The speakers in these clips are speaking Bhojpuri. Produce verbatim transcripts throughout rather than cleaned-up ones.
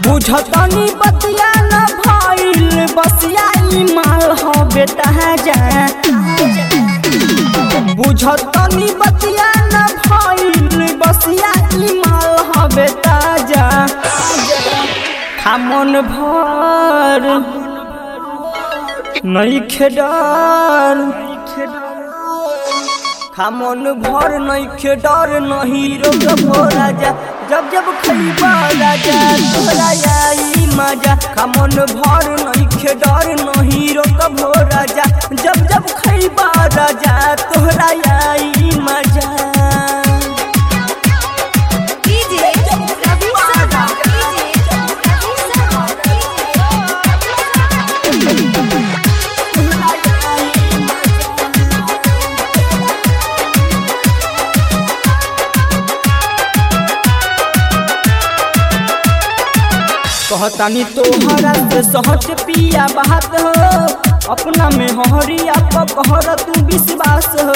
बुझतनी बतिया न भइल बसिया ई माल हो बेटा जा बुझतनी बतिया न भइल बसिया ई माल हो बेटा जा हमन भर नइखे डर हमन भर नइखे डर नहीं रोकबो राजा जब जब खइबा राजा तोरा आई मजा हमन भर नइखे डर नहीं रोकबो राजा जब जब खइबा राजा तोरा आई मजा कहतानी तोहरा से सहज पिया बात हो अपना में हरिया पकहर तू विश्वास हो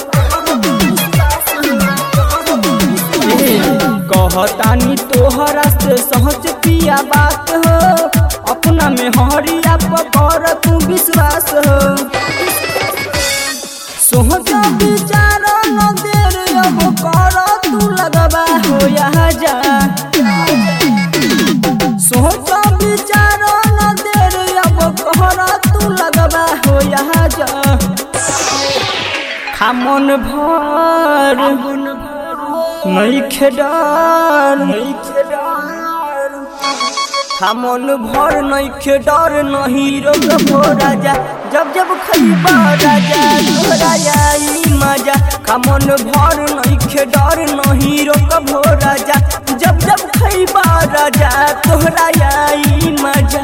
कहतानी तोहरा से सहज पिया बात हो अपना में हरिया पकहर तू विश्वास हो सोच विचार न देर अब कर तू लगबा हो यहाँ जा सोच विचार न देर अब कहर तू लगबा हो यहाँ जा हमन भर नइखे डर हमन भर नइखे डर नहीं रोकबो राजा जब जब खइबा राजा तोरा आई मजा हमन भर नइखे डर नहीं रोकबो राजा जब जब खइबा राजा तोरा आई मजा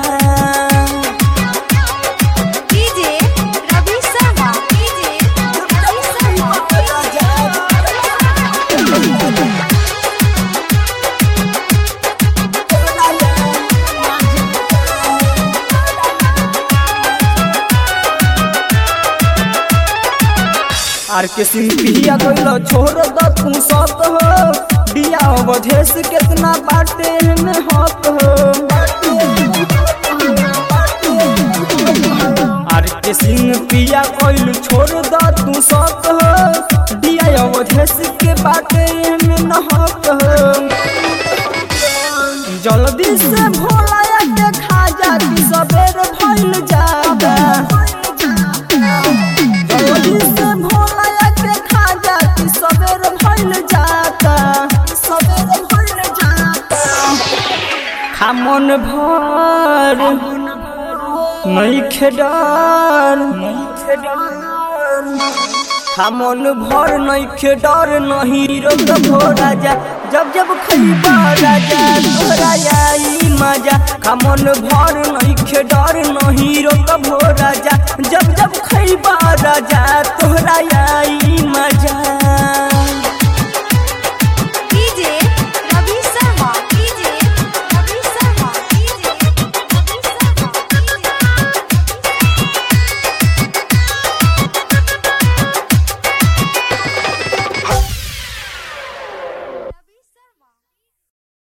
आर के सिंपिया गइलो छोड़ द तू सत हो दिया अवधेश कितना बाटे में हक हो आर के सिंपिया गइलो छोड़ द तू सत हो दिया अवधेश के बाटे में न हक हो जल्दी से भोला के खा जाती सबेर भइल जाता जल्दी से भोला के खा जाती सबेर भइल जाता सबेर भइल जाता हमन भर नइखे डर हमन भर नइखे डर नहीं रोकबो राजा जब जब खइबा राजा तोरा आई मजा हमन भर नइखे डर नहीं रोकबो राजा जब जब खइबा राजा तोरा आई